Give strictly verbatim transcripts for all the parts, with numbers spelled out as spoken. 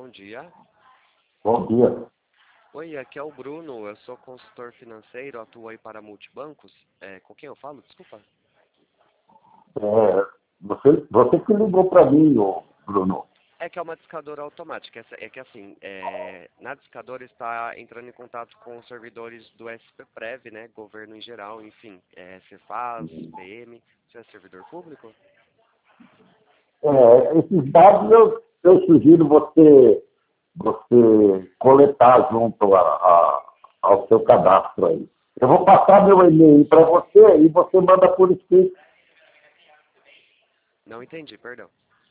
bom dia. Bom dia. Oi, aqui é o Bruno, eu sou consultor financeiro, atuo aí para multibancos. É, com quem eu falo? Desculpa. É, você, você que ligou para mim, ô, Bruno. É que é uma discadora automática. Essa- É que assim, é, na discadora está entrando em contato com os servidores do S P Prev, né? Governo em geral, enfim. É, Cefaz, P M. Você é servidor público? É, esses dados eu, eu sugiro você, você coletar junto a, a- ao seu cadastro aí. Eu vou passar meu e-mail para você e você manda por escrito. Não entendi, perdão.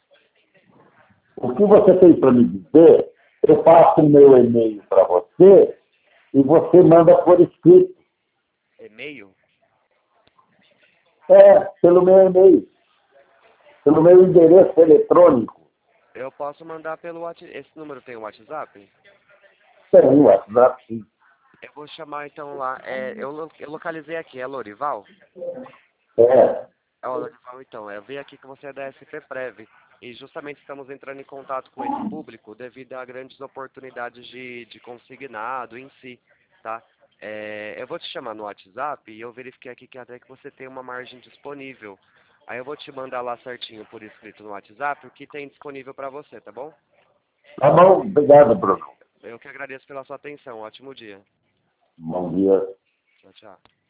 O que você tem para me dizer, eu passo o meu e-mail para você e você manda por escrito. E-mail? É, pelo meu e-mail, pelo meu endereço eletrônico. Eu posso mandar pelo WhatsApp. Esse número tem o WhatsApp? Tem o WhatsApp, sim. Eu vou chamar então lá. É, eu, lo- eu localizei aqui, é Lorival? É. É o Lorival, então. Eu vi aqui que você é da S P Prev. E justamente estamos entrando em contato com esse público devido a grandes oportunidades de, de consignado em si, tá? É, eu vou te chamar no WhatsApp e eu verifiquei aqui que até que você tem uma margem disponível. Aí eu vou te mandar lá certinho por escrito no WhatsApp o que tem disponível para você, tá bom? Tá bom, obrigado, Bruno. Eu que agradeço pela sua atenção. Ótimo dia. Bom dia. Tchau, tchau.